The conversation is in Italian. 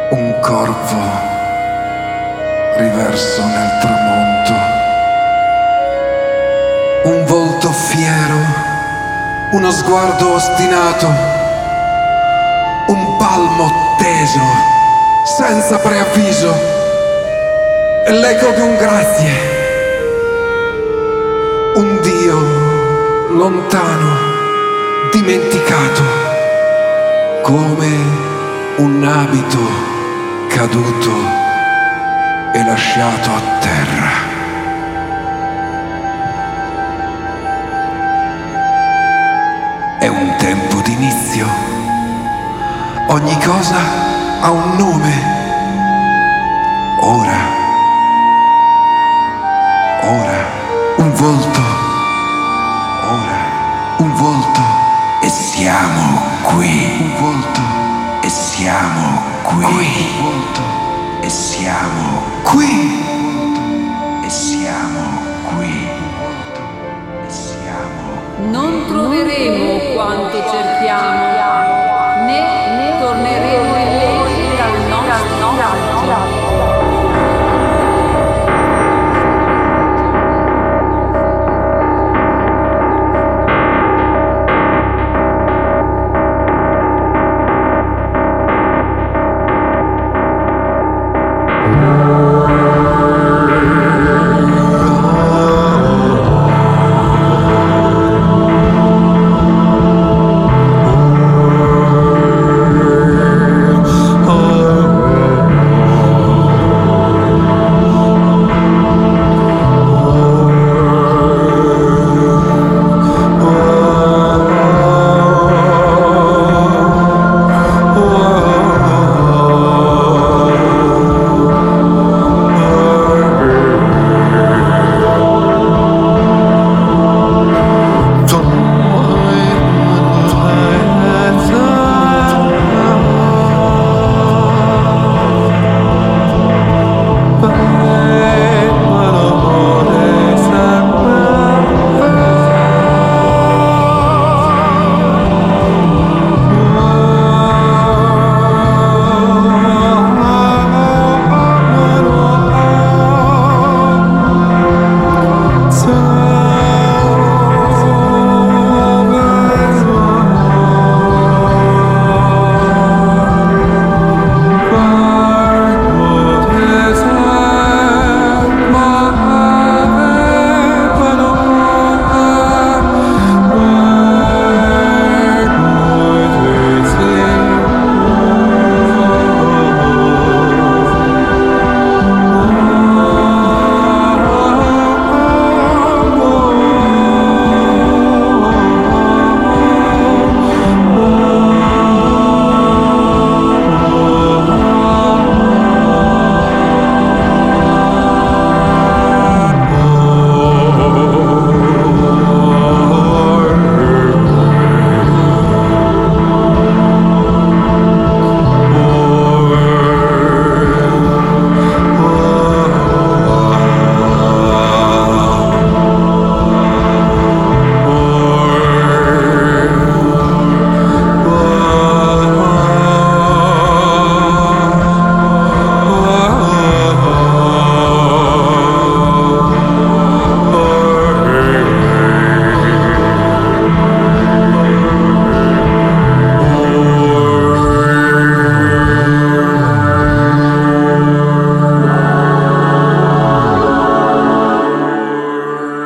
Un corpo riverso nel tramonto, un volto fiero, uno sguardo ostinato, un palmo teso, senza preavviso, e l'eco di un grazie, un Dio lontano, dimenticato, come un abito caduto e lasciato a terra. È un tempo d'inizio, ogni cosa ha un nome. Ora, un volto, un volto, e siamo qui. Un volto, e siamo qui. Un volto, e siamo qui. E siamo qui. E siamo qui. Non troveremo quanto cerchiamo.